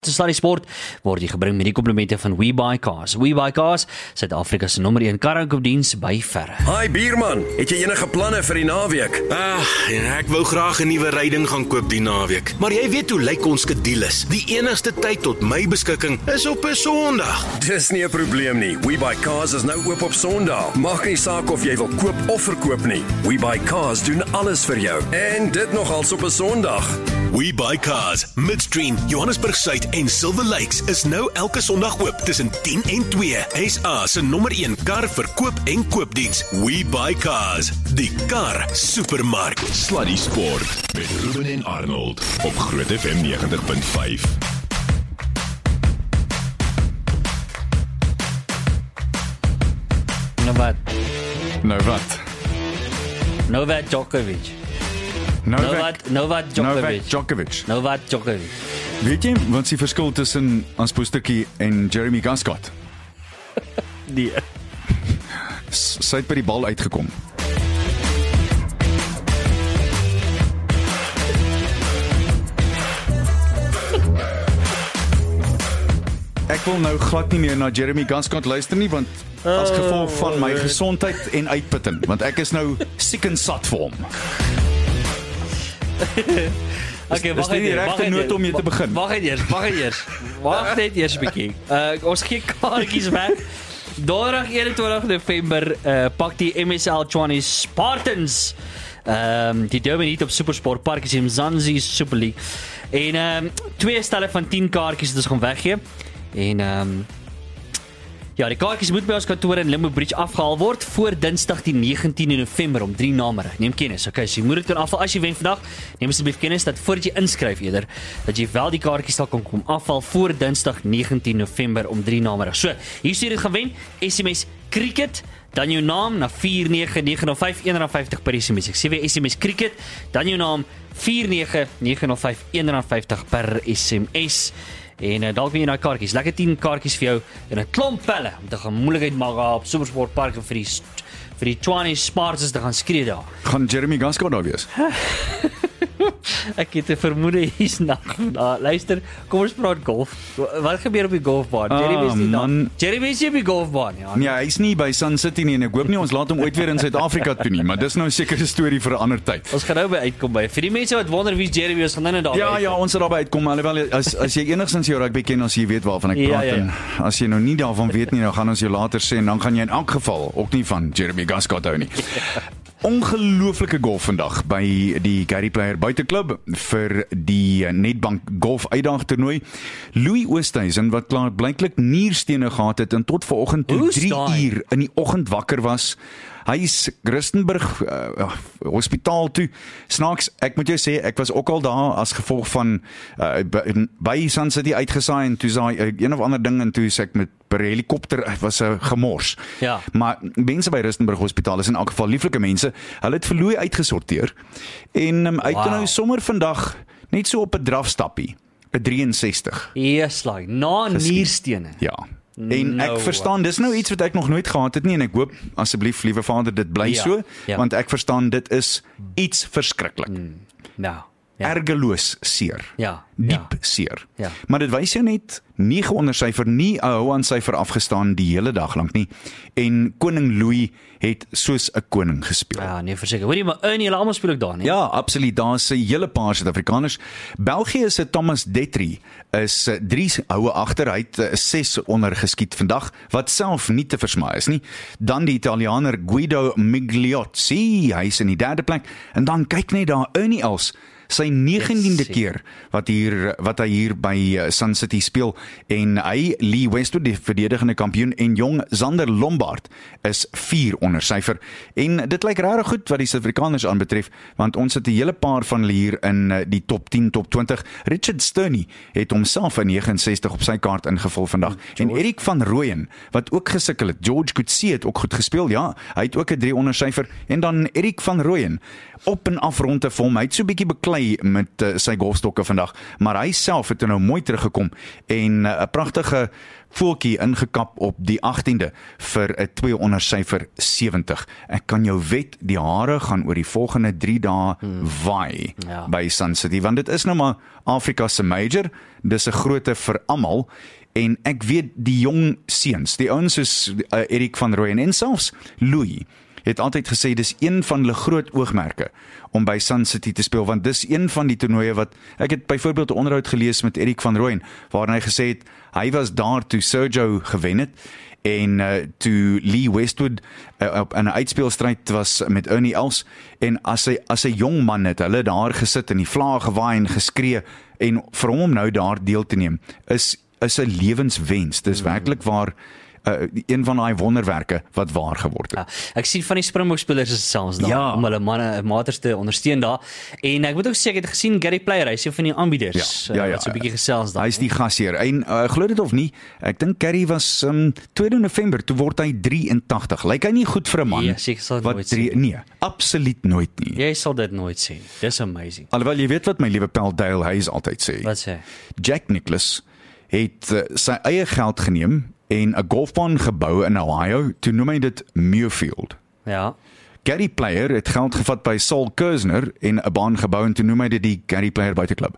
Sluddy Sport word jy gebring met die komplimente van WeBuyCars. WeBuyCars, Suid-Afrika se nommer 1 kar-aankoopdiens by verre. Hi Bierman, het jy enige planne vir die naweek? Ek wou graag 'n nuwe ryding gaan koop die naweek. Maar jy weet hoe lyk ons skedules. Die enigste tyd tot my beskikking is op 'n Sondag. Dis nie 'n probleem nie. WeBuyCars is nou oop op Sondag. Maak nie saak of jy wil koop of verkoop nie. WeBuyCars doen alles vir jou. En dit nogals op 'n Sondag. WeBuyCars, Midstream, Johannesburg Suid en Silver Lakes is nou elke Sondag oop tussen 10 en 2. SA se nommer 1 kar verkoop en koopdiens. WeBuyCars, die kar supermark. Sluddy Sport met Ruben en Arnold op Groot FM 90.5. Nou wat? Novak Djokovic. Weet jy wat is die verskil tussen Anspoestertjie en Jeremy Gascott? Nee. Sy het by die bal uitgekom. Ek wil nou glad nie meer na Jeremy Gascott luister nie, want as gevolg van my gesondheid en uitputting, want ek is nou siek en sat vir hom. Okay, wag net eers 'n bietjie. Ons gee kaartjies weg. Donderdag 21 November pak die MSL Tshwane Spartans die Durban Heat op SuperSport Park is in Mzansi Super League. En 2 stelle van 10 kaartjies het ons gaan weggee. En ja, die kaartjies moet by ons kantoor in Limbo Bridge afgehaal word voor Dinsdag die 19 November om 3 namiddag. Neem kennis, okay, so jy moet dit kan afhaal as jy wen vandag. Neem asseblief kennis dat voordat jy inskryf eerder, dat jy wel die kaartjies sal kan kom afhaal voor Dinsdag 19 November om 3 namiddag. So, hier sê jy dit gaan wen, SMS cricket, dan jou naam na 49905 R1.50 per SMS. Ek sê weer SMS cricket, dan jou naam 49905 R1.50 per SMS. En dalk weer jy na kaartjies, lekker 10 kaartjies vir jou en 'n klomp pelle om te gaan moeilikheid maak op SuperSport Park vir die Tshwane Spartans te gaan skree daar. Gaan Jeremy Gascott daar wees? Ek het 'n vermoede hier's nag. Luister, kom ons praat golf. Wat gebeur op die golfbaan? Jeremy is nie op die golfbaan, ja. Nee, hy's nie by Sun City nie en ek hoop nie ons laat hom ooit weer in Suid-Afrika toe nie, maar dis nou 'n sekere storie vir 'n ander tyd. Ons gaan nou by uitkom by. Vir die mense wat wonder wie's Jeremy, ons gaan nou daar. Ja, ons sal daarby uitkom, alhoewel as jy enigstens jou rugby ken, as jy weet waarvan ek praat en as jy nou nie daarvan weet nie, dan gaan ons jou later sê en dan gaan jy in elk geval ook nie van Jeremy Gascott hou nie. Ongelooflike golf vandag by die Gary Player buiteklub vir die Nedbank golf uitdagtoernooi. Louis Oosthuizen wat klaar blyklik nierstene gehad het en tot vanoggend 3 uur in die oggend wakker was. Hy is Rustenburg hospitaal toe. Snaaks, ek moet jou sê, ek was ook al daar as gevolg van by Sun City uitgesaai en toe saai een of ander ding en toe sê ek met per helikopter, was 'n gemors. Ja. Maar mense by Rustenburg hospitaal is in elk geval lieflike mense. Hulle het vir Louis uitgesorteer en uit nou sommer vandag net so op 'n drafstappie, 'n 63. Yes, like na nierstene. Ja. En ek verstaan, dis nou iets wat ek nog nooit gehad het nie en ek hoop asseblief, liewe Vader, dit bly so, want ek verstaan dit is iets verskriklik. Ergeloos seer. Diep seer. Maar dit wys jou net 9 onder syfer, nie 'n hou aan syfer afgestaan die hele dag lank nie. En koning Louis het soos 'n koning gespeel. Ja, nee, verseker. Hoorie, maar julle almal speel ook daar, nie? Ja, absoluut. Daar's 'n hele paar Suid-Afrikaners. België se Thomas Detry is 3 houe agter. Hy het 6 onder geskiet vandag, wat self nie te versmaai is nie. Dan die Italianer Guido Migliozzi, hy is in die 3de plek. En dan kyk net daar, Ernie Els, sy 19de keer wat hy hier by Sun City speel en hy Lee Westwood, die verdedigende kampioen, en jong Zander Lombard is 4 onder syfer. En dit lyk regtig goed wat die Suid-Afrikaners aanbetref, want ons het 'n hele paar van hulle hier in die top 10, top 20. Richard Sterney het homself 'n 69 op sy kaart ingevul vandag. En Erik van Rooyen wat ook gesukkel het. George Coetzee het ook goed gespeel. Ja, hy het ook 'n 3 onder syfer en dan Erik van Rooyen op en af rondte vir hom. Hy het so 'n bietjie beklei baklei met sy golfstokke vandag, maar hy self het nou mooi teruggekom en 'n pragtige voeltjie ingekap op die 18de vir 'n 2 onder syfer 70. Ek kan jou wet, die hare gaan oor die volgende 3 dae waai by Sun City, want dit is nou maar Afrika se major, dis 'n grootte vir almal, en ek weet die jong seuns, die ouens soos Erik van Rooyen en selfs Louis, het altyd gesê, dis een van hulle groot oogmerke om by Sun City te speel, want dis een van die toernooie wat, ek het byvoorbeeld 'n onderhoud gelees met Erik van Rooyen, waarin hy gesê het, hy was daar toe Sergio gewen het, en toe Lee Westwood op 'n uitspeelstryd was met Ernie Els, en as hy jong man het hulle daar gesit en die vlae gewaai en geskree, en vir hom om nou daar deel te neem, is 'n lewenswens, dis werklik waar, een van daai wonderwerke wat waar geword het. Ja, ek sien van die Springbok-spelers is selfs daar, om hulle maters te ondersteun daar, en ek moet ook sê, ek het gesien Gary Player, hy is een van die aanbieders, wat so 'n bietjie gesels daar. Hy is die gasheer, en glo dit of nie, ek dink Gary was 2 November, toe word hy 83, lyk hy nie goed vir 'n man? Ja, seker sal dit nooit sien. Nee, absoluut nooit nie. Jy sal dit nooit sien, dis amazing. Alhoewel, jy weet wat my liewe Pel Dale Hayes altyd sê. Wat sê? Jack Nicklaus het sy eie geld geneem en 'n golfbaan gebou in Ohio, toe noem hy dit Muirfield. Ja. Gary Player het geld gevat by Saul Kersner en 'n baan gebou en toe noem hy dit die Gary Player buiteklub.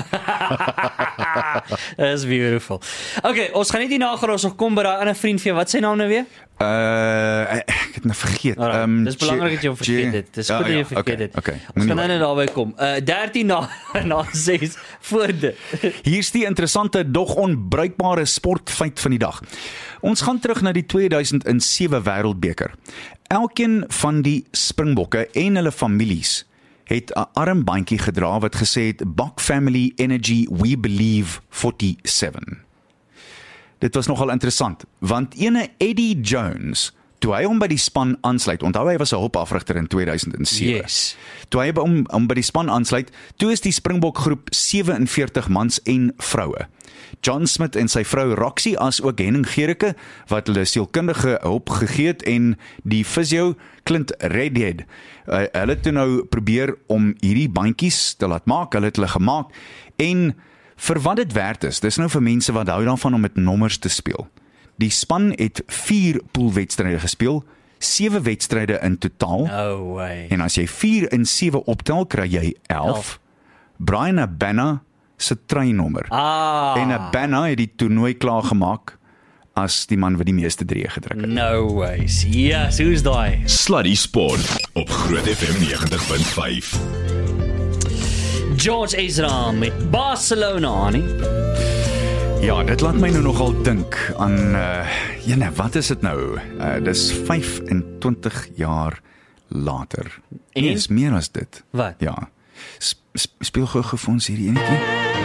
That's beautiful. Okay, ons gaan net hierna gaan, ons nog kom by daai ander vriend van jou, wat sy naam nou weer? Ek het nou vergeet. Dis belangrik dat jy hom vergeet het. Dis goed dat jy vergeet het. Okay. Ons gaan nou net daarby kom. 13 na 6 voor dit. Hier's die interessante, dog onbruikbare sportfeit van die dag. Ons gaan terug na die 2007 Wêreldbeker. Elkeen van die Springbokke en hulle families het 'n armbandjie gedra wat gesê het Bok Family Energy We Believe 47. Dit was nogal interessant, want ene Eddie Jones, toe hy hom by die span aansluit, onthou hy was 'n hulpafrigter in 2007. Yes. Toe hy hom by die span aansluit, toe is die Springbok groep 47 mans en vroue. John Smith en sy vrou Roxy, as ook Henning Gericke, wat hulle sielkundige hulp gegee het, en die physio Clint Redhead. Hulle het toe nou probeer om hierdie bandjies te laat maak, hulle het hulle gemaak, en vir wat dit werd is, dis nou vir mense wat hou daarvan om met nommers te speel. Die span het 4 poolwedstryde gespeel, 7 wedstryde in totaal, No way. en as jy 4 en 7 optel, kry jy 11. Brian Abana se treinnommer. En Abana het die toernooi klaargemaak as die man wat die meeste drieë gedruk het. No ways. Yes, who's daai? Sluddy Sport op Groot FM 90.5. George Ezra met Barcelona, nie? Ja, dit laat my nou nogal dink aan, wat is dit nou? Dis 25 jaar later. En? Nee, is meer as dit. Wat? Ja. Speel gou vir ons hierdie enetjie.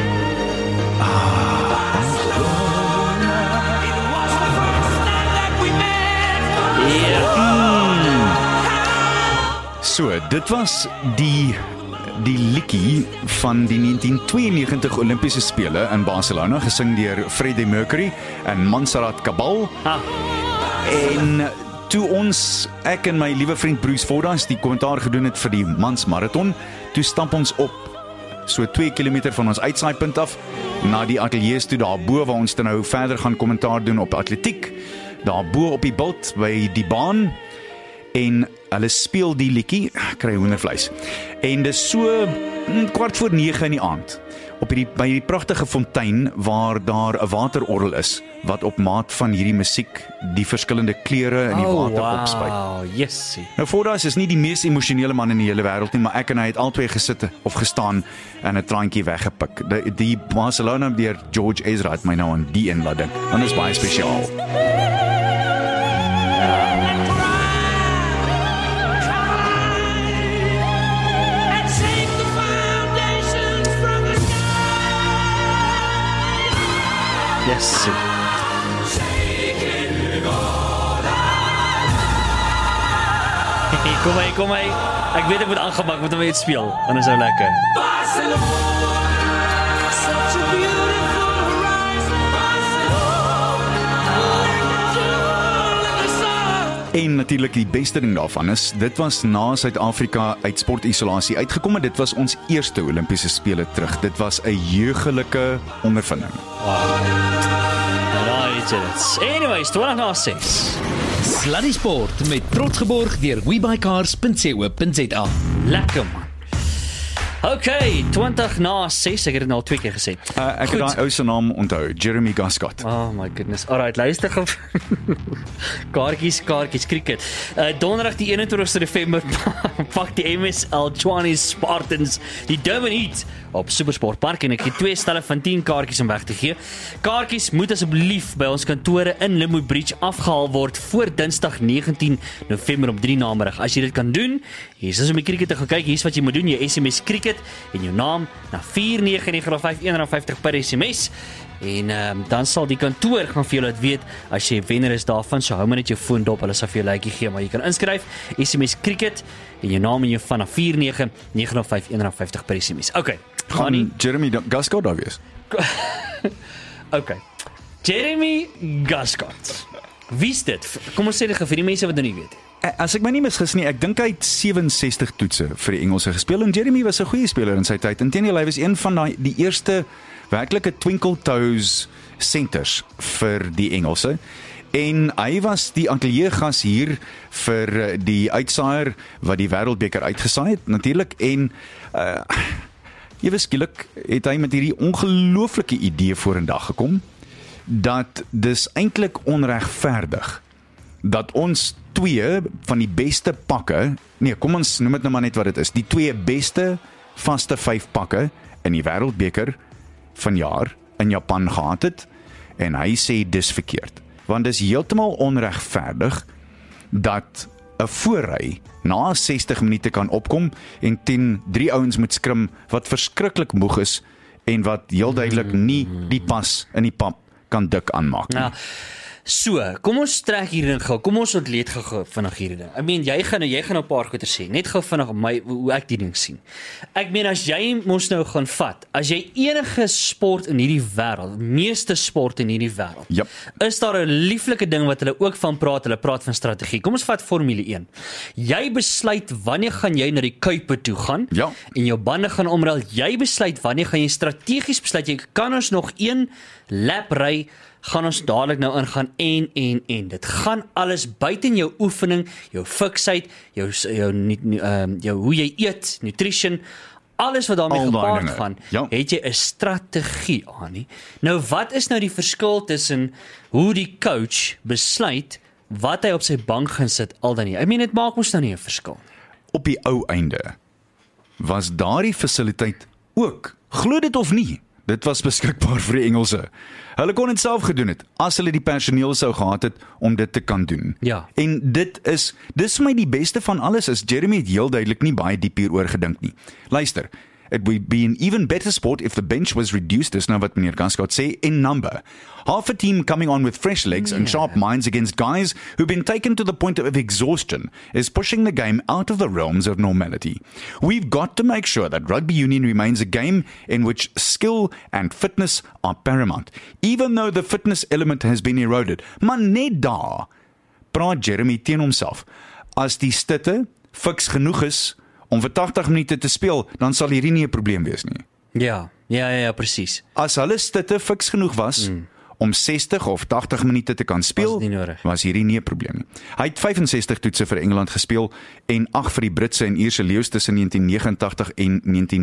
So, dit was die liedjie van die 1992 Olimpiese Spele in Barcelona, gesing deur Freddie Mercury en Montserrat Cabal. En toe ek en my liewe vriend Bruce Fordyce die kommentaar gedoen het vir die mans marathon, toe stap ons op so 2 kilometer van ons uitsaaipunt af na die ateljees toe daarbo, waar ons dan nou verder gaan kommentaar doen op atletiek, daarbo op die bult by die baan, en hulle speel die liedjie, kry hoendervleis, en dis so 8:45 in die aand, by die pragtige fontein, waar daar 'n waterorgel is, wat op maat van hierdie musiek die verskillende kleure in die water opspuit. Wow, yes. Nou, Fordyce is nie die mees emosionele man in die hele wêreld nie, maar ek en hy het albei gesit of gestaan en 'n traantjie weggepik. Die Barcelona deur George Ezra het my nou aan die een laat dink, want dit is baie spesiaal. Yes. Kom hy. Ek weet ek moet aangemak, moet hom net speel, dan is hy lekker. En natuurlik die beste ding daarvan is, dit was na Suid-Afrika uit sportisolasie uitgekom en dit was ons eerste Olimpiese spele terug. Dit was 'n jeugelike ondervinding. Anyways, 20/6. Sluddy Sport met trots geborg deur webuycars.co.za. Lekker man. Okay, 20/6, ek het dit nou al 2 keer gesê. Ek het daai ou se naam onthou, Jeremy Gascott. Oh my goodness. Alright, luister gou. Kaartjies, cricket. Donderdag die 21ste November pak die MSL Chwanis Spartans die Durban Heat op Supersport Park en ek het 2 stelle van 10 kaartjies om weg te gee. Kaartjies moet asseblief by ons kantore in Limwood Bridge afgehaal word voor Dinsdag 19 November om 3 namiddag. As jy dit kan doen, hier is om die cricket te gaan kyk, hier is wat jy moet doen, jy SMS cricket en jou naam na 49905 R1.50 per SMS. En dan sal die kantoor gaan vir jou laat weet as jy wenner is daarvan, so hou maar net jou foon dop, hulle sal vir jou likeie gee, maar jy kan inskryf, SMS cricket en jou naam en jou van na 49905 R1.50 per SMS. Okay, Gaan Jeremy Gascott daar wees? Okay. Jeremy Gascott. Wie is dit? Kom ons sê dit vir die mense wat dit nie weet. As ek my nie misgis nie, ek dink hy het 67 toetse vir die Engelse gespeel en Jeremy was 'n goeie speler in sy tyd. Inteendeel, hy was een van die eerste werklike twinkle toes centers vir die Engelse. En hy was die ateljeegas hier vir die uitsaaier wat die Wêreldbeker uitgesaai het natuurlik en ewe skielik het hy met hierdie ongelooflike idee vorendag gekom dat dis eintlik onregverdig dat ons 2 van die beste pakke, nee, kom ons noem dit nou maar net wat dit is, die 2 beste vaste 5 pakke in die Wêreldbeker vanjaar in Japan gehad het en hy sê dis verkeerd. Want dis heeltemal onregverdig dat 'n voorry na 60 minute kan opkom en 3 ouens moet skrim wat verskriklik moeg is en wat heel duidelik nie die pas in die pap kan dik aanmaak nie. Nou, so, kom ons trek hierdie ding gou. Kom ons ontleed gou vinnig hierdie ding. Ek meen jy gaan nou 'n paar goeie sê. Net gou vinnig hoe ek die ding sien. Ek meen as jy mos nou gaan vat, as jy enige sport in hierdie wêreld, meeste sport in hierdie wêreld, Yep. is daar 'n lieflike ding wat hulle ook van praat. Hulle praat van strategie. Kom ons vat Formule 1. Jy besluit wanneer gaan jy na die Kuipe toe gaan Ja. en jou bande gaan omruil. Jy besluit wanneer gaan jy strategies besluit. Jy kan ons nog 1 lap ry, gaan ons dadelik nou ingaan en. Dit gaan alles buite in jou oefening, jou fiksheid, jou hoe jy eet, nutrition, alles wat daarmee Al daai gepaard dinge. gaan, Ja. het jy 'n strategie aan nie. Nou wat is nou die verskil tussen hoe die coach besluit wat hy op sy bank gaan sit al dan nie? Ek meen dit maak mos nou nie 'n verskil. Op die ou einde was daardie fasiliteit ook, glo dit of nie, dit was beskikbaar vir die Engelse. Hulle kon dit self gedoen het, as hulle die personeel sou gehad het om dit te kan doen. Ja. En dis vir my die beste van alles, is Jeremy het heel duidelik nie baie diep hieroor gedink nie. Luister, it would be an even better sport if the bench was reduced, is nou wat meneer Gascott sê, in number. Half a team coming on with fresh legs and sharp minds against guys who've been taken to the point of exhaustion is pushing the game out of the realms of normality. We've got to make sure that rugby union remains a game in which skill and fitness are paramount, even though the fitness element has been eroded. Maar net daar praat Jeremy teen homself. As die stitte fiks genoeg is om vir 80 minute te speel, dan sal hierdie nie 'n probleem wees nie. Ja, presies. As hulle stitte fiks genoeg was om 60 of 80 minute te kan speel, Was nie nodig. was hierdie nie 'n probleem nie. Hy het 65 toetse vir Engeland gespeel en 8 vir die Britse en Ierse leeu's tussen 1989 en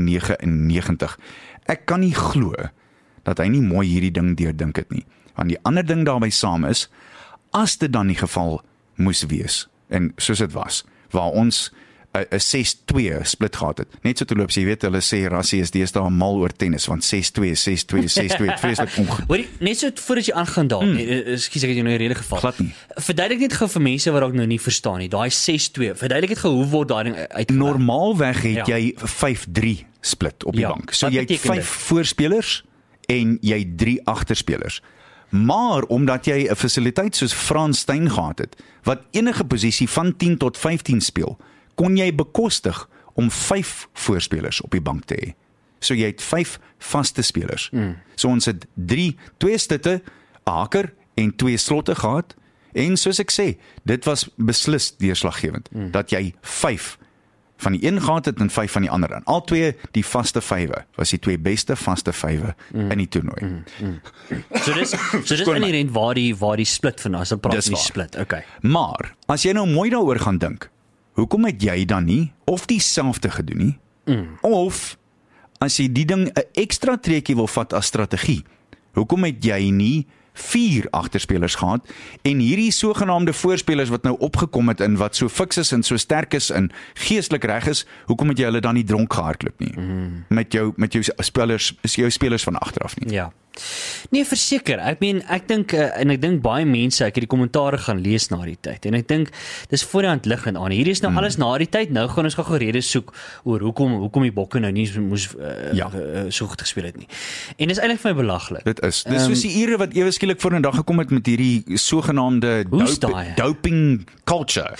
1999. Ek kan nie glo dat hy nie mooi hierdie ding deurdink het nie. Want die ander ding daarby saam is, as dit dan die geval moes wees, en soos dit was, waar ons 'n 6-2 split gehad het. Net so terloops, jy weet, hulle sê Rassie is deesdae mal oor tennis, want 6-2, het vreeslik ongedoen. Hoorie, net so voordat jy aangaan daar, ekskuus ek het jou nou 'n rede geval. Glad nie. Verduidelik net gou vir mense wat dalk nou nie verstaan nie, daai 6-2. Verduidelik net gou hoe word daai ding uitgewerk? Normaalweg het Ja. jy 5-3 split op die Ja, bank. So wat jy het beteken 5 voorspelers en jy 3 agterspelers. Maar omdat jy 'n fasiliteit soos Frans Steyn gehad het, wat enige posisie van 10 tot 15 speel, kon jy bekostig om 5 voorspelers op die bank te hê. So jy het 5 vaste spelers. So ons het 2 stitte, 'n haker en 2 slotte gehad En soos ek sê, dit was beslis deurslaggewend, dat jy 5 van die een gehad het en 5 van die ander. En al twee die vaste 5 was die 2 beste vaste 5 in die toernooi. So dis inherent waar die split van as 'n praat die split. Okay. Maar as jy nou mooi daaroor gaan dink, hoekom het jy dan nie of dieselfde gedoen nie? Of as jy die ding 'n ekstra treetjie wil vat as strategie, hoekom het jy nie 4 agterspelers gehad en hierdie sogenaamde voorspelers wat nou opgekom het en wat so fiks is en so sterk is en geestelik reg is, hoekom het jy hulle dan nie dronk gehardloop nie? Met jou spelers van agteraf nie. Ja. Nee, verseker. Ek dink en ek dink baie mense, ek het die kommentare gaan lees na die tyd. En ek dink dis voor die hand liggend aan. Hier is nou alles na die tyd. Nou gaan ons gou redes soek oor hoekom die Bokke nou nie moes so goed gespeel het nie. En dis eintlik vir my belaglik. Dit is soos die Ire wat ewe skielik voor 'n dag gekom het met hierdie sogenaamde doping culture.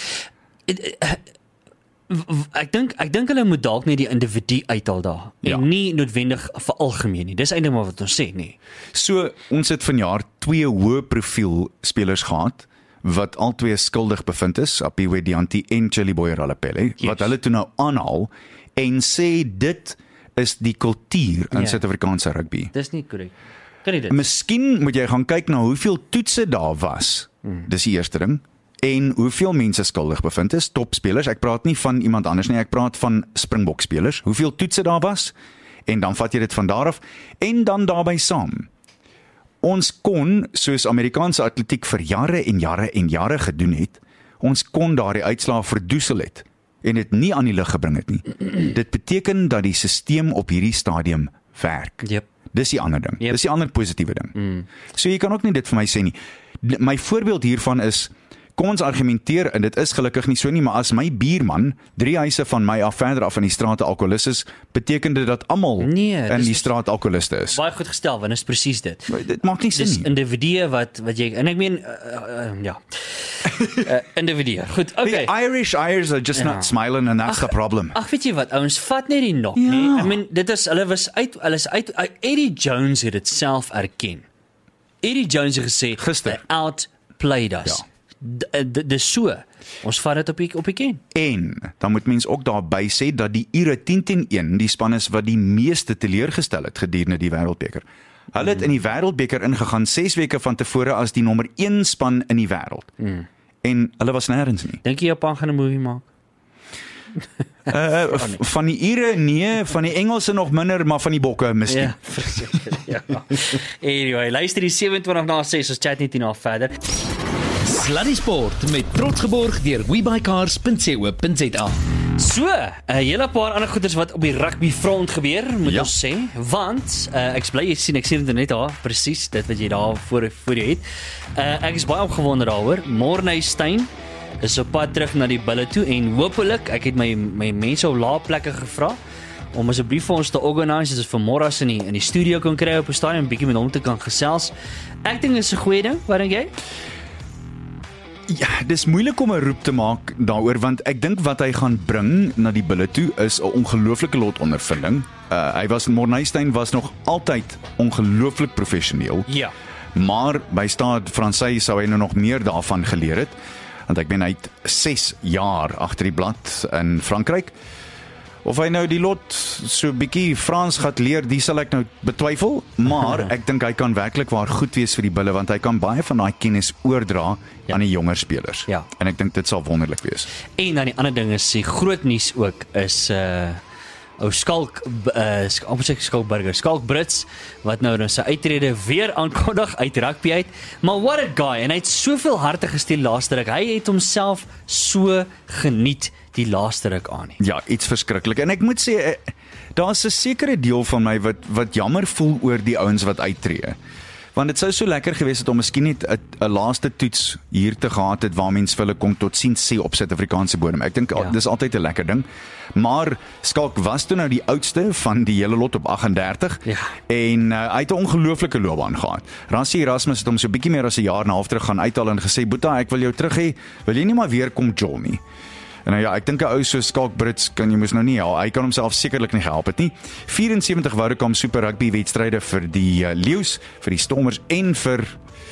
Ek dink hulle moet dalk net die individu uithaal daar en nie noodwendig vir algemeen nie. Dis eintlik maar wat ons sê nie. So ons het vanjaar 2 hoë profiel spelers gehad wat albei skuldig bevind is, Apiwe Dianti en Chili Boy Ralapelle, wat hulle toe nou aanhaal en sê dit is die kultuur in Suid-Afrikaanse rugby. Dis nie korrek. Kan nie dit? Miskien moet jy gaan kyk na hoeveel toetse daar was. Dis die eerste ding. En hoeveel mense skuldig bevind is, topspelers, ek praat nie van iemand anders nie, ek praat van Springbok spelers, hoeveel toetse daar was, en dan vat jy dit van daar af, en dan daarby saam. Ons kon, soos Amerikaanse atletiek vir jare en jare en jare gedoen het, ons kon daardie uitslae verdoesel het, en dit nie aan die lig gebring het nie. Dit beteken dat die sisteem op hierdie stadium werk. Yep. Dis die ander ding, dis die ander positiewe ding. So jy kan ook nie dit vir my sê nie. My voorbeeld hiervan is, kom ons argumenteer, en dit is gelukkig nie so nie, maar as my buurman 3 huise van my af verder af in die straat alkoholist is, beteken dit dat almal in die straat alkoholiste is. Baie goed gestel, want is presies dit. Dit maak nie sin nie. Dis individue wat jy, en ek meen, individue. Goed, okay. The Irish are just not smiling and that's the problem. Ag, weet jy wat, ouens, vat net die nok, nee? I mean, dit is, hulle is uit, Eddie Jones het dit self erken. Eddie Jones het gesê, gister, they outplayed us. Dis so, ons vat dit op die ken. En, dan moet mens ook daarby sê, dat die Ire 10-1 die span is wat die meeste teleurgestel het gedurende die Wêreldbeker. Hulle het in die Wêreldbeker ingegaan 6 weke van tevore as die nommer 1 span in die wêreld. En hulle was nêrens nie. Dink jy Japan gaan 'n movie maak? Van die Ire nee, van die Engelse nog minder, maar van die Bokke miskien. Ja, verseker, ja. Anyway, luister die 27:06, ons chat net hierna verder. Sluddy Sport met trots geborg deur webycars.co.za. So, 'n hele paar ander goeders wat op die rugby front gebeur, moet ons sê, want ek sien dit net daar, presies dit wat jy daar voor jou het. Ek is baie opgewonde daaroor. Morne Steyn is op pad terug na die bulle toe en hopelik, ek het my mense op lae plekke gevra om asseblief vir ons te organise, as vir môre in die studio kan kry op 'n stadion, 'n bietjie met hom te kan gesels. Ek dink dit is 'n goeie ding, wat dink jy? Ja, dis moeilik om 'n roep te maak daaroor, want ek dink wat hy gaan bring na die bulle toe is 'n ongelooflike lotondervinding. Hy was in Morneystein was nog altyd ongelooflik professioneel. Ja. Maar by Stade Francais sou hy nou nog meer daarvan geleer het, want ek ben hy het 6 jaar agter die blad in Frankryk. Of hy nou die lot so bietjie Frans gaan leer, die sal ek nou betwyfel, maar ek dink hy kan werklik waar goed wees vir die bulle, want hy kan baie van daai kennis oordra aan die jonger spelers. Ja. En ek dink dit sal wonderlik wees. En dan die ander ding is, die groot nuus ook is Skalk Brits, wat nou sy uittrede weer aankondig uit rugby uit, maar what a guy, en hy het soveel harte gesteel laaste ruk, hy het homself so geniet die laaste ruk aan nie. Ja, iets verskriklik, en ek moet sê, daar is 'n sekere deel van my wat jammer voel oor die ouens wat uittreë. Want dit sou so lekker gewees het om miskien net 'n laaste toets hier te gehad het waar mense vir hulle kon tot sien sê op Suid-Afrikaanse bodem. Ek dink dis altyd 'n lekker ding. Maar Skalk was toe nou die oudste van die hele lot op 38 en hy het 'n ongelooflike loopbaan gehad. Rassie Erasmus het hom so bietjie meer as 'n jaar en 'n half terug gaan uithaal en gesê, "Boeta, ek wil jou terug hê. Wil jy nie maar weer kom jol nie?" En nou ja, ek dink 'n ou so Skalk Brits kan jy mos nou nie help. Hy kan homself sekerlik nie gehelp het nie. 74 Vodacom Super Rugby wedstryde vir die Leeu's, vir die Stormers en vir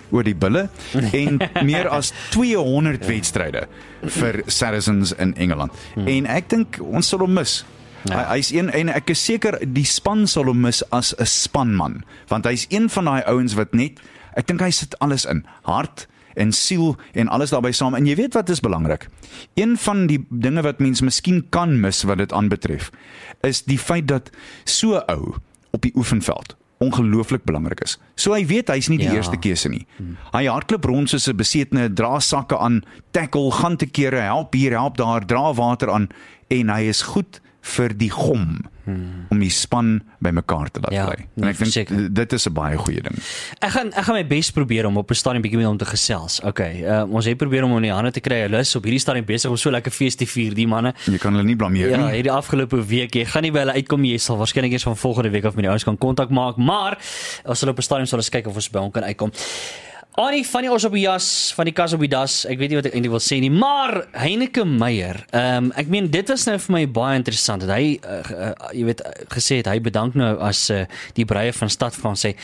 oor die bulle en meer as 200 wedstryde vir Saracens in Engeland. En ek dink ons sal hom mis. Hy is een, en ek is seker die span sal hom mis as 'n spanman, want hy is een van daai ouens wat net, ek dink hy sit alles in, hart en siel en alles daarbey saam. En jy weet wat is belangrik? Een van die dinge wat mens miskien kan mis wat dit aanbetref, is die feit dat so ou op die oefenveld ongelooflik belangrik is. So hy weet hy's nie die eerste keuse nie. Hy hardloop rond soos 'n besetene, dra sakke aan, tackle, gaan te kere, help hier, help daar, dra water aan en hy is goed vir die gom om die span by mekaar te laat bly. En ek dink dit is 'n baie goeie ding. Ek gaan my bes probeer om op 'n stadium bietjie met hom te gesels. Okay, ons het probeer om hom in die hande te kry. Hulle is op hierdie stadium besig om so lekker fees te vier, die manne. Jy kan hulle nie blameer nie. Ja, hierdie afgelope week, jy gaan nie by hulle uitkom nie. Jy sal waarskynlik eers van volgende week af met die ouens kan kontak maak, maar as hulle op 'n stadium sal ons kyk of ons by hom kan uitkom. Annie, van die os op die jas, van die kas op die das, ek weet nie wat ek eintlik wil sê nie, maar Heineke Meyer, ek meen, dit was nou vir my baie interessant, dat hy, jy weet, gesê het, hy bedank nou as die breie van Stadfrans sê,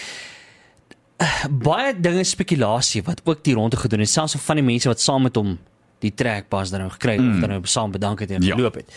baie dinge spekulasie, wat ook die ronde gedoen het, selfs van die mense wat saam met hom die trekpas dan nou gekry het, of dan nou saam bedank het en geloop het.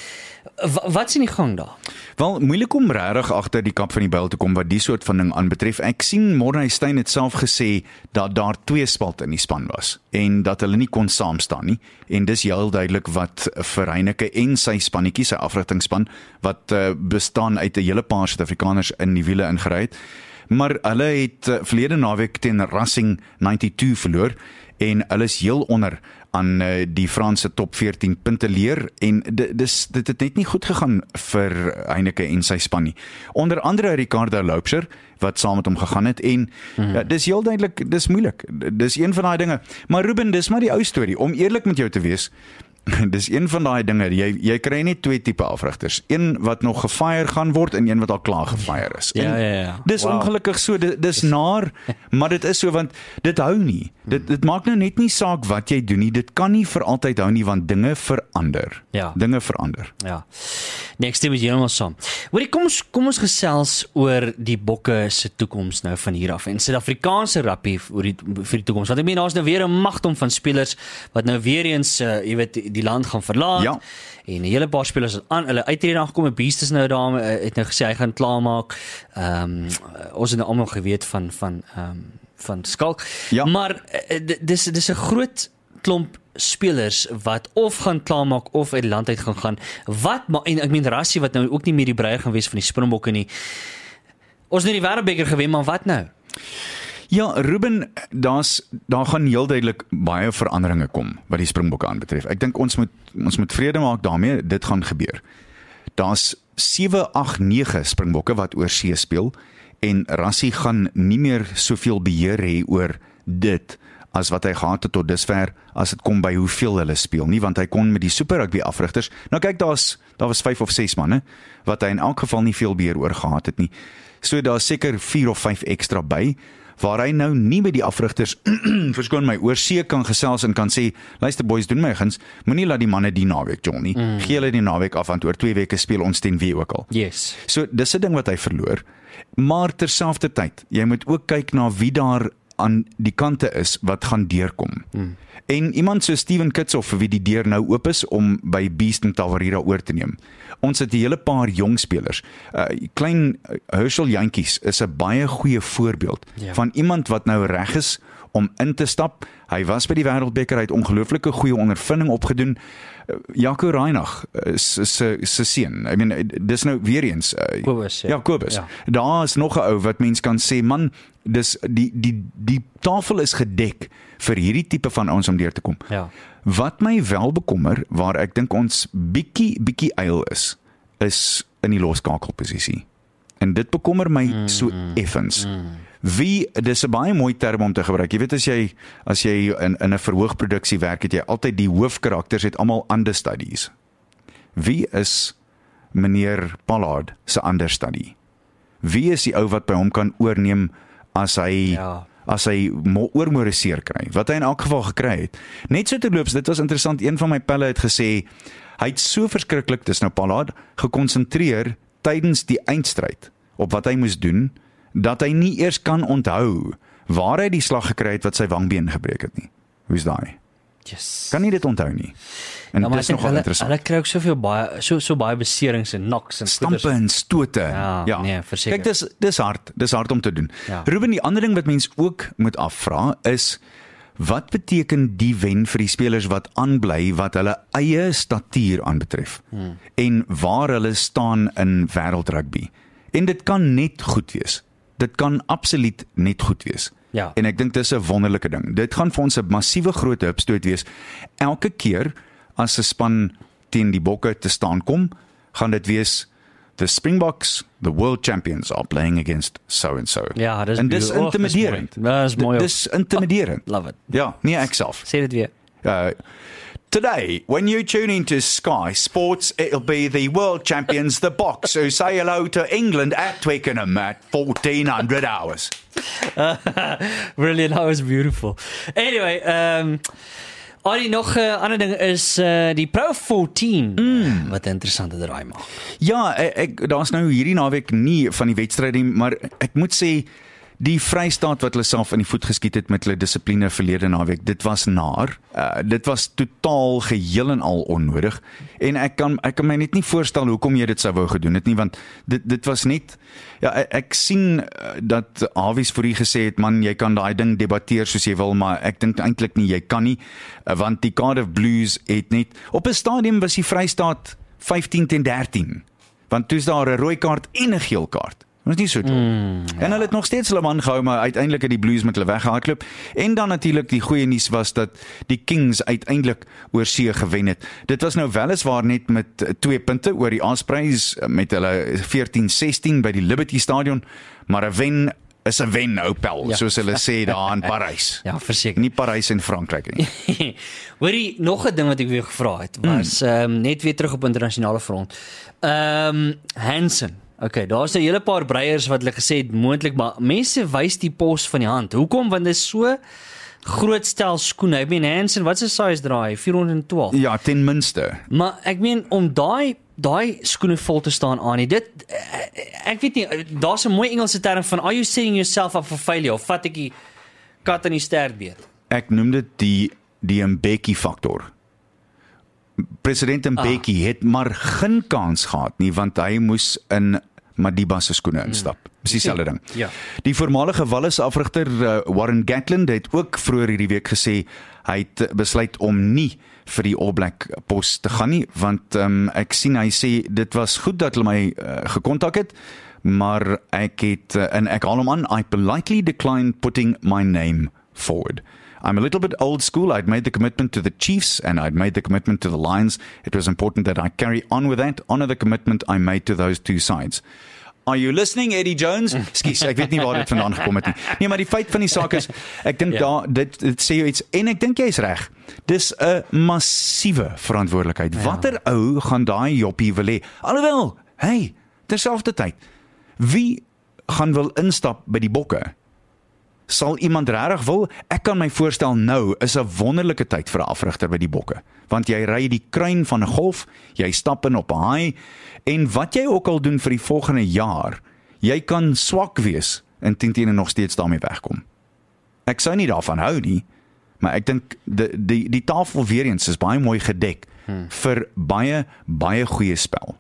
Wat is in die gang daar? Wel, moeilik om regtig agter die kap van die byl te kom wat die soort van ding aanbetref. Ek sien Morne Steyn het self gesê dat daar 2 spalte in die span was en dat hulle nie kon saam staan nie. En dis heel duidelik wat vir Heineke en sy spannetjie, sy afrigtingsspan, wat bestaan uit 'n hele paar Suid-Afrikaners in die wiele ingery het. Maar hulle het verlede naweek teen Racing 92 verloor en hulle is heel onder aan die Franse top 14 punte leer en dit het net nie goed gegaan vir Heineke en sy span nie. Onder andere Ricardo Loubser wat saam met hom gegaan het en dis heel duidelik, dis moeilik. Dis een van daai dinge. Maar Ruben, dis maar die ou storie. Om eerlik met jou te wees, dis een van daai dinge, jy kry net 2 tipe afrigters. Een wat nog gefire gaan word en een wat al klaar gefire is. Ja. Dis ongelukkig so, dis naar, maar dit is so, want dit hou nie. Dit maak nou net nie saak wat jy doen nie, dit kan nie vir altyd hou nie, want dinge verander. Dinge verander. Ja. Nee, ek stem met julle saam. Hoorie, kom ons gesels oor die Bokke se toekoms nou van hier af en Suid-Afrikaanse rugby vir die toekoms. Want ek meen, daar's nou weer 'n magdom van spelers wat nou weer eens, jy weet, die land gaan verlaat, en 'n hele paar spelers het aan hulle uittrede aangekom, 'n Beast is nou daar, het nou gesê hy gaan klaarmaak, ons het nou almal geweet van Skalk, maar dis 'n groot klomp spelers wat of gaan klaarmaak of uit die land uit gaan, en ek meen Rassie wat nou ook nie meer die breier gaan wees van die Springbokke nie, ons het nou die Wêreldbeker gewen, maar wat nou? Ja, Ruben, daar gaan heel duidelik baie veranderinge kom wat die Springbokke aanbetref. Ek dink ons moet vrede maak daarmee, dit gaan gebeur. Daar's 7, 8, 9 Springbokke wat oor see speel en Rassie gaan nie meer soveel beheer hê oor dit as wat hy gehad het tot dusver as dit kom by hoeveel hulle speel nie, want hy kon met die Super Rugby afrigters, nou kyk, daar was 5 of 6 manne wat hy in elk geval nie veel beheer oor gehad het nie. So daar seker 4 of 5 ekstra by, waar hy nou nie met die afrigters verskoon my oor see kan gesels en kan sê, luister boys, doen my guns, moenie laat die manne die naweek jol nie, gee hulle die naweek af, want oor 2 weke speel ons teen wie ook al. Yes. So dis 'n ding wat hy verloor, maar terselfdertyd, jy moet ook kyk na wie daar aan die kante is wat gaan deurkom. En iemand so Steven Kitshoff, vir wie die deur nou oop is om by Beast en Tawarira oor te neem. Ons het 'n hele paar jong spelers. Klein Herschel Jantjies is 'n baie goeie voorbeeld van iemand wat nou reg is om in te stap. Hy was by die Wêreldbeker, hy het ongelooflike goeie ondervinding opgedoen. Jaco Reinach se seun. I mean, dis nou weer eens Kobus. Kobus. Daar is nog 'n ou wat mens kan sê, man, dis die tafel is gedek vir hierdie tipe van ouens om deur te kom. Wat my wel bekommer, waar ek dink ons bietjie eil is in die loskakelposisie. En dit bekommer my so effens. Dis 'n baie mooi term om te gebruik. Jy weet, as jy in 'n verhoogproduksie werk, het jy altyd die hoofkarakters het almal understudies. Wie is meneer Pollard se understudy? Wie is die ou wat by hom kan oorneem as hy oormoriseer kry, wat hy in elk geval gekry het. Net so terloops, dit was interessant, een van my pelle het gesê, hy het so verskriklik, dis nou Pollard, gekonsentreer tydens die eindstryd op wat hy moes doen, dat hy nie eers kan onthou waar hy die slag gekry het wat sy wangbeen gebreek het nie. Hoe is daai? Yes. Kan nie dit onthou nie. En Ja, maar dis ek dink nogal interessant. Hulle kry ook soveel so baie beserings en knocks en Stampe en stote. Ja, nee, verseker. Kyk, dis hard om te doen. Ja. Ruben, die ander ding wat mens ook moet afvra is, wat beteken die wen vir die spelers wat aanbly wat hulle eie statuur aanbetref en waar hulle staan in wêreldrugby. En dit kan net goed wees. Dit kan absoluut net goed wees. Ja. En ek dink dis 'n wonderlike ding. Dit gaan vir ons 'n massiewe groot hupstoot wees. Elke keer as 'n span teen die Bokke te staan kom, gaan dit wees the Springboks, the world champions are playing against so and so. Ja, dis en dis beautiful. intimiderend. Dis mooi. Dis intimiderend. Love it. Ja, nie ek self. Sê dit weer. Today, when you tune into Sky Sports, it'll be the world champions, the Boks, who say hello to England at Twickenham at 1400 hours. Brilliant, that was beautiful. Anyway, Arie, nog 'n ander ding is die Pro 14 wat 'n interessante draai maak. Ja, daar's nou hierdie naweek nie van die wedstryde nie, maar ek moet sê die Vrystaat wat hulle self in die voet geskiet het met hulle dissipline verlede naweek, dit was naar. Dit was totaal geheel en al onnodig en ek kan my net nie voorstel hoekom jy dit sou wou gedoen het nie, want dit was net ja, ek sien dat Hawies voor u gesê het, man, jy kan daai ding debatteer soos jy wil, maar ek dink eintlik nie jy kan nie, want die Cardiff Blues het net op 'n stadium was die Vrystaat 15-13, want toe is daar 'n rooi kaart en 'n geel kaart. Dit is nie so dom. En hulle het nog steeds hulle man gehou, maar uiteindelik het die Blues met hulle weggehardloop. En dan natuurlik die goeie nuus was dat die Kings uiteindelik oor see gewen het. Dit was nou weliswaar net met 2 punte oor die Ospreys met hulle 14-16 by die Liberty Stadion, maar 'n wen is 'n wen, ou pel, Ja. soos hulle sê daar in Parys. Ja, verseker. Nie Parys en Frankryk nie. Hoorie, nog 'n ding wat ek weer gevra het, was net weer terug op internasionale front. Hansen. Okay, daar's 'n hele paar breiers wat hulle gesê het moontlik, maar mense wys die pos van die hand. Hoekom? Want dit is so groot stel skoene. Ek meen Hansen, wat se size draai? 412. Ja, ten minste. Maar ek meen om daai skoene vol te staan aan nie. Dit ek weet nie, daar's 'n mooi Engelse term van are you setting yourself up for failure of vat ek die kat in die stertbeet? Ek noem dit die Mbeki faktor. President Mbeki het maar geen kans gehad nie, want hy moes in Madiba se skoene instap. Dis dieselfde ding. Ja. Die voormalige Wallis afrigter Warren Gatland het ook vroeër hierdie week gesê hy het besluit om nie vir die All Black pos te gaan nie, want ek sien hy sê dit was goed dat hulle my gekontak het, maar ek het en ek haal hom aan, I politely declined putting my name forward. I'm a little bit old school. I'd made the commitment to the Chiefs and I'd made the commitment to the Lions. It was important that I carry on with that, honor the commitment I made to those two sides. Are you listening, Eddie Jones? Skus, ek weet nie waar dit vandaan gekom het nie. Nee, maar die feit van die saak is, ek dink dit sê jy iets, en ek dink jy's reg. Dis 'n massiewe verantwoordelikheid. Watter ou gaan daai joppie wil hê? Alhoewel, hey, terselfdertyd, wie gaan wil instap by die Bokke? Sal iemand regtig wil? Ek kan my voorstel nou is 'n wonderlike tyd vir 'n afrigter by die Bokke, want jy ry die kruin van 'n golf, jy stap in op 'n haai, en wat jy ook al doen vir die volgende jaar, jy kan swak wees en teen nog steeds daarmee wegkom. Ek sou nie daarvan hou nie, maar ek dink die tafel weer eens is baie mooi gedek vir baie goeie spel.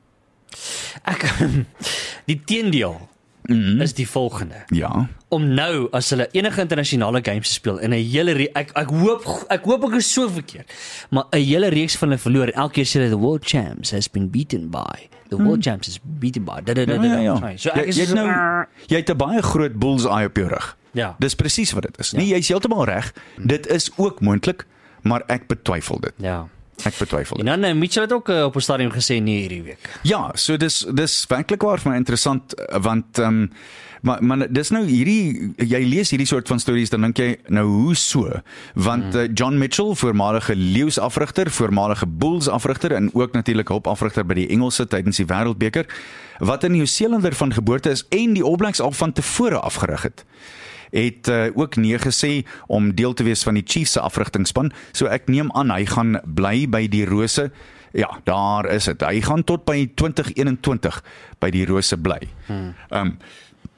Die teendeel is die volgende. Ja. Om nou as hulle enige internasionale games speel in 'n hele ek hoop ek is so verkeerd, maar 'n hele reeks van hulle verloor en elke keer sê hulle the world champs has been beaten by the world champs is beaten by Ja. So ek is jy het 'n baie groot bullseye op jou rug. Ja. Dis presies wat dit is. Nee, jy's heeltemal reg. Dit is ook moontlik, maar ek betwyfel dit. Ja. Ek betwyfel En dit. dan Mitchell het ook op 'n stadium gesê nee hierdie week. Ja, so dis werklik waar vir my interessant, want maar dis nou jy lees hierdie soort van stories, dan dink jy nou hoe so, want John Mitchell, voormalige Leeu's afrigter, voormalige Bulls afrigter en ook natuurlik hulpafrigter by die Engelse tydens die Wêreldbeker, wat 'n Nieu-Seelander van geboorte is en die All Blacks al van tevore afgerig het ook nee gesê om deel te wees van die Chiefs se afrigtingspan. So ek neem aan hy gaan bly by die Rose. Ja, daar is dit. Hy gaan tot by 2021 by die Rose bly.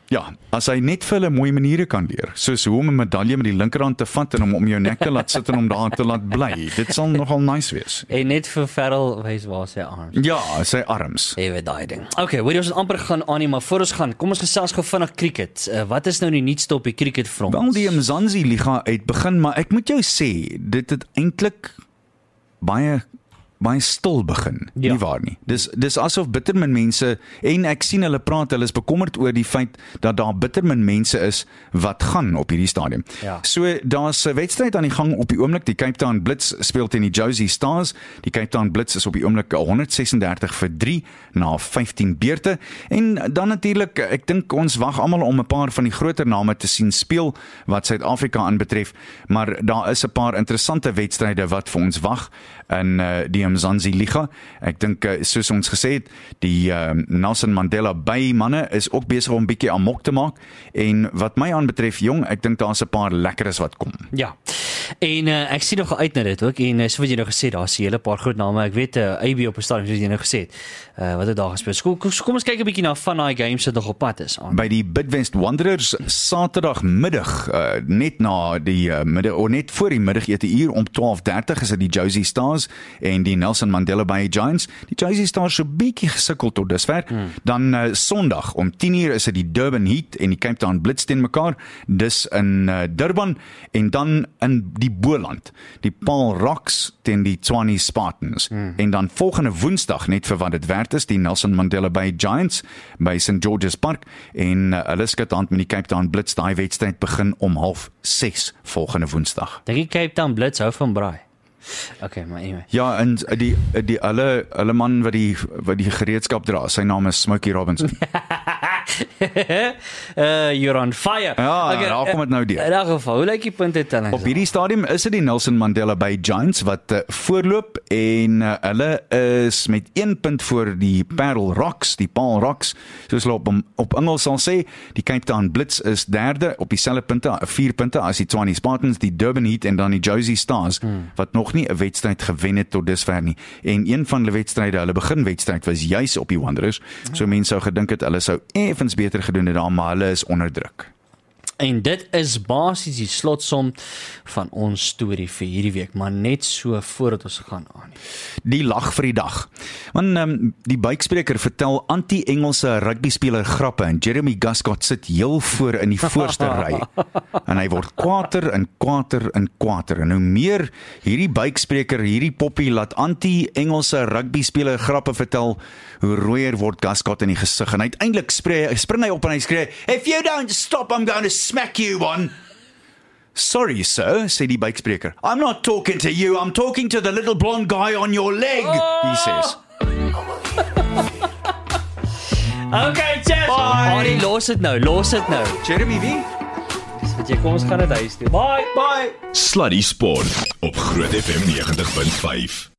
Ja, as hy net vir hulle mooi maniere kan leer, soos hoe om 'n medalje met die linkerhand te vat en hom om jou nek te laat sit en om daar te laat bly. Dit sal nogal nice wees. En net vir Ferrell wys waar sy arms. Ja, sy arms. Jy weet daai ding. Okay, hoor jy ons het amper gaan aan nie, maar voor ons gaan, kom ons gesels gou vinnig cricket. Wat is nou die nuutste op die cricketfront? Wel, die Mzansi Liga het begin, maar ek moet jou sê, dit het eintlik baie stil begin, Ja. nie waar nie. Dis asof bitter min mense, en ek sien hulle praat, hulle is bekommerd oor die feit dat daar bitter min mense is wat gaan op hierdie stadium. Ja. So daar's 'n wedstryd aan die gang op die oomblik. Die Cape Town Blitz speel teen die Josie Stars. Die Cape Town Blitz is op die oomblik 136-3 na 15 beurte. En dan natuurlik, ek dink ons wag almal om 'n paar van die groter name te sien speel wat Suid-Afrika aanbetref, maar daar is 'n paar interessante wedstryde wat vir ons wag in die Mzansi Liga. Ek dink soos ons gesê het, die Nelson Mandela Bay manne is ook besig om 'n bietjie amok te maak, en wat my aanbetref, jong, ek dink daar's 'n paar lekkeres wat kom. Ja. En ek sien nog uit na dit ook, en so wat jy nou gesê, daar's 'n hele paar groot name. Ek weet AB op 'n stadium, soos jy nou gesê het, wat het daar gespeel. Kom ons kyk 'n bietjie na van daai games wat nog op pad is. By die Bidwest Wanderers Saterdagmiddag, net na die net voor die middagete uur om 12:30 is dit die Josie Stars en die Nelson Mandela Bay Giants. Die Josie Stars so bietjie gesukkel tot dusver. Dan Sondag om 10:00 is dit die Durban Heat en die Cape Town Blitz teen mekaar. Dis in Durban, en dan in die Boland, die Paul Rocks teen die Tshwane Spartans. En dan volgende Woensdag, net vir wat dit werd is, die Nelson Mandela Bay Giants by St. George's Park, en hulle skud hand met die Cape Town Blitz. Daai wedstryd begin om 5:30 volgende Woensdag. Dink jy Cape Town Blitz hou van braai? Okay, maar anyway. Ja, en die hulle man wat die gereedskap dra, sy naam is Smokey Robinson. You're on fire. Ja, daar kom dit nou deur. In elk geval, hoe lyk die puntetelling? Op hierdie stadium is dit die Nelson Mandela Bay Giants wat voorloop, en hulle is met 1 punt voor die Paul Rocks, soos hulle op Engels sal sê. Die Cape Town Blitz is derde op dieselfde punte, 4 punte as die Tshwane Spartans, die Durban Heat en dan die Josie Stars, wat nog nie 'n wedstryd gewen het tot dusver nie. En een van hulle wedstryde, hulle beginwedstryd was juis op die Wanderers. So mense sou gedink het hulle sou effens beter gedoen het daar, maar hulle is onder druk. En dit is basies die slotsom van ons storie vir hierdie week, maar net so voordat ons gaan aan. Die lag vir die dag. Want die buikspreker vertel anti-Engelse rugbyspeler grappe, en Jeremy Guscott sit heel voor in die voorste ry. En hy word kwater en kwater en kwater. En hoe meer hierdie buikspreker, hierdie poppie laat anti-Engelse rugbyspeler grappe vertel, hoe rooier word Guscott in die gesig. En uiteindelik spring hy op en hy skree, "If you don't stop, I'm going to smack you one." "Sorry, sir," sê die buikspreker. "I'm not talking to you, I'm talking to the little blonde guy on your leg," he says. Okay, cheers. Bye. Los dit nou. Jeremy wie? Wat jy, kom ons gaan dit huis toe. Bye. Sluddy Sport op Groot FM 90.5.